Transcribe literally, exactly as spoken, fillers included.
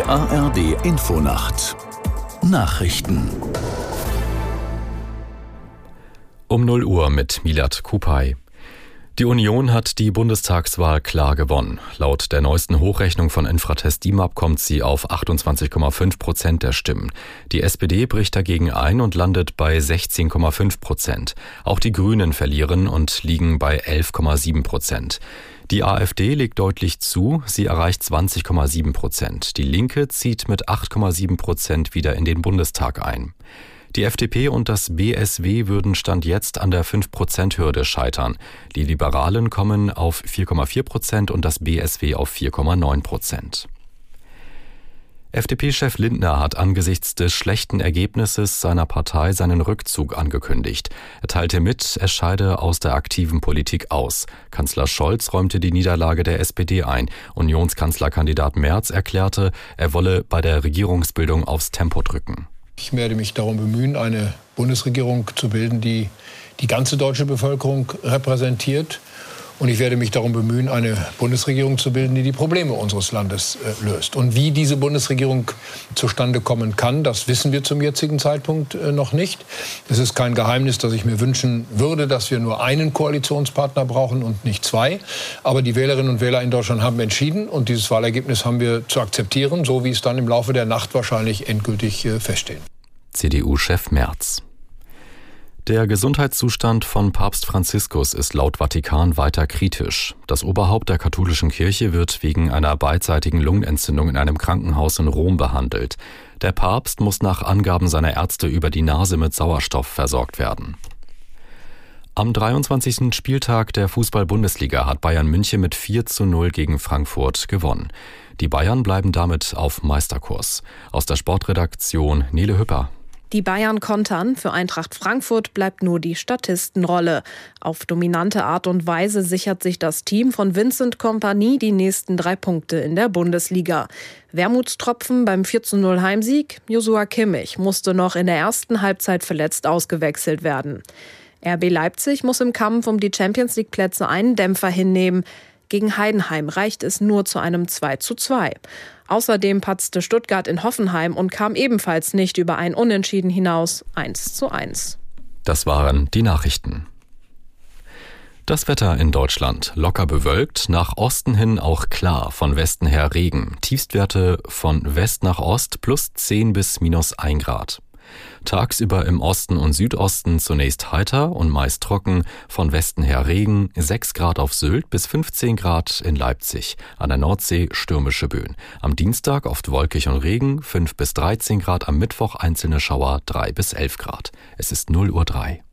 A R D Infonacht Nachrichten Um null Uhr mit Milad Kupay. Die Union hat die Bundestagswahl klar gewonnen. Laut der neuesten Hochrechnung von Infratest D I M A P kommt sie auf achtundzwanzig Komma fünf Prozent der Stimmen. Die S P D bricht dagegen ein und landet bei sechzehn Komma fünf Prozent. Auch die Grünen verlieren und liegen bei elf Komma sieben Prozent. Die AfD legt deutlich zu, sie erreicht zwanzig Komma sieben Prozent. Die Linke zieht mit acht Komma sieben Prozent wieder in den Bundestag ein. Die F D P und das B S W würden Stand jetzt an der fünf Prozent Hürde scheitern. Die Liberalen kommen auf vier Komma vier Prozent und das B S W auf vier Komma neun Prozent. F D P-Chef Lindner hat angesichts des schlechten Ergebnisses seiner Partei seinen Rückzug angekündigt. Er teilte mit, er scheide aus der aktiven Politik aus. Kanzler Scholz räumte die Niederlage der S P D ein. Unionskanzlerkandidat Merz erklärte, er wolle bei der Regierungsbildung aufs Tempo drücken. Ich werde mich darum bemühen, eine Bundesregierung zu bilden, die die ganze deutsche Bevölkerung repräsentiert. Und ich werde mich darum bemühen, eine Bundesregierung zu bilden, die die Probleme unseres Landes äh, löst. Und wie diese Bundesregierung zustande kommen kann, das wissen wir zum jetzigen Zeitpunkt äh, noch nicht. Es ist kein Geheimnis, dass ich mir wünschen würde, dass wir nur einen Koalitionspartner brauchen und nicht zwei. Aber die Wählerinnen und Wähler in Deutschland haben entschieden und dieses Wahlergebnis haben wir zu akzeptieren, so wie es dann im Laufe der Nacht wahrscheinlich endgültig äh, feststeht. C D U-Chef Merz. Der Gesundheitszustand von Papst Franziskus ist laut Vatikan weiter kritisch. Das Oberhaupt der katholischen Kirche wird wegen einer beidseitigen Lungenentzündung in einem Krankenhaus in Rom behandelt. Der Papst muss nach Angaben seiner Ärzte über die Nase mit Sauerstoff versorgt werden. Am dreiundzwanzigsten Spieltag der Fußball-Bundesliga hat Bayern München mit vier zu null gegen Frankfurt gewonnen. Die Bayern bleiben damit auf Meisterkurs. Aus der Sportredaktion Nele Hüpper. Die Bayern kontern, für Eintracht Frankfurt bleibt nur die Statistenrolle. Auf dominante Art und Weise sichert sich das Team von Vincent Kompany die nächsten drei Punkte in der Bundesliga. Wermutstropfen beim vier zu null Heimsieg? Joshua Kimmich musste noch in der ersten Halbzeit verletzt ausgewechselt werden. R B Leipzig muss im Kampf um die Champions-League-Plätze einen Dämpfer hinnehmen. Gegen Heidenheim reicht es nur zu einem zwei zu zwei. Außerdem patzte Stuttgart in Hoffenheim und kam ebenfalls nicht über ein Unentschieden hinaus, eins zu eins. Das waren die Nachrichten. Das Wetter in Deutschland: locker bewölkt, nach Osten hin auch klar, von Westen her Regen. Tiefstwerte von West nach Ost plus zehn bis minus ein Grad. Tagsüber im Osten und Südosten zunächst heiter und meist trocken, von Westen her Regen, sechs Grad auf Sylt bis fünfzehn Grad in Leipzig. An der Nordsee stürmische Böen. Am Dienstag oft wolkig und Regen, fünf bis dreizehn Grad, am Mittwoch einzelne Schauer, drei bis elf Grad. Es ist null Uhr drei.